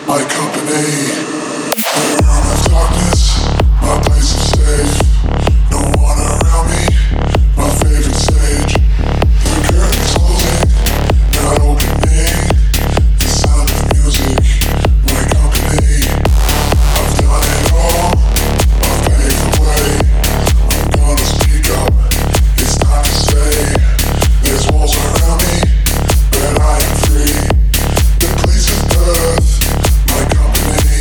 my company. The room of darkness, my place is safe. No one around me, my favorite stage. The curtains closing, not opening. The sound of music, my company. I've done it all, I've paved the way. I'm gonna speak up, it's time to say. There's walls around me, but I am free. The place of birth, my company.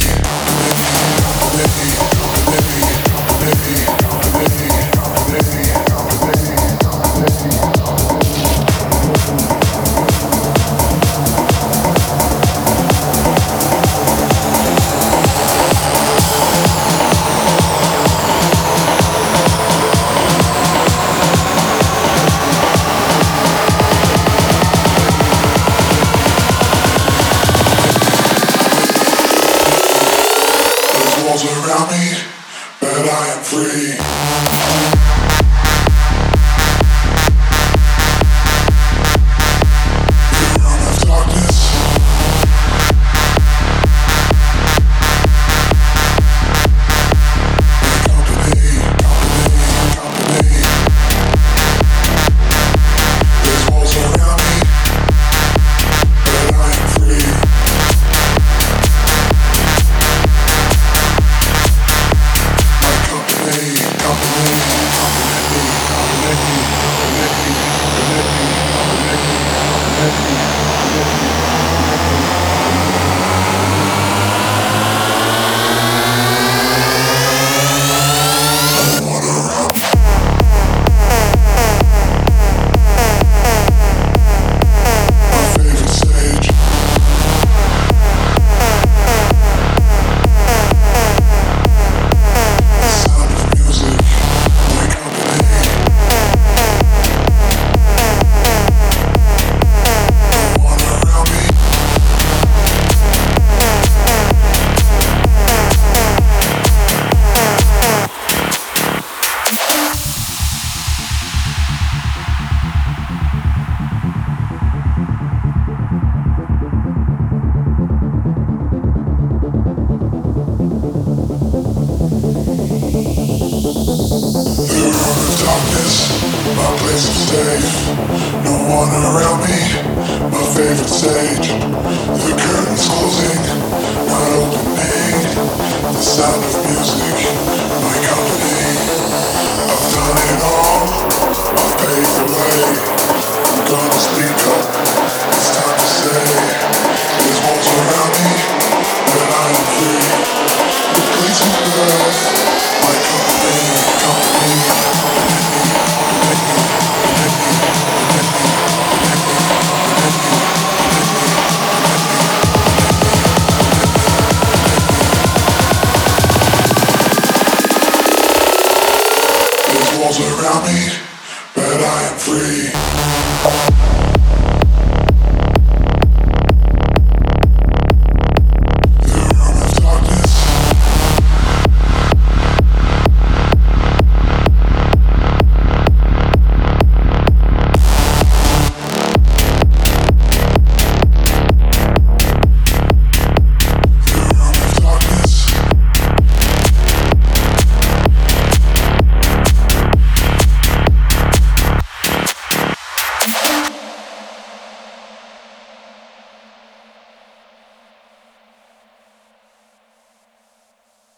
Walls around me, but I am free.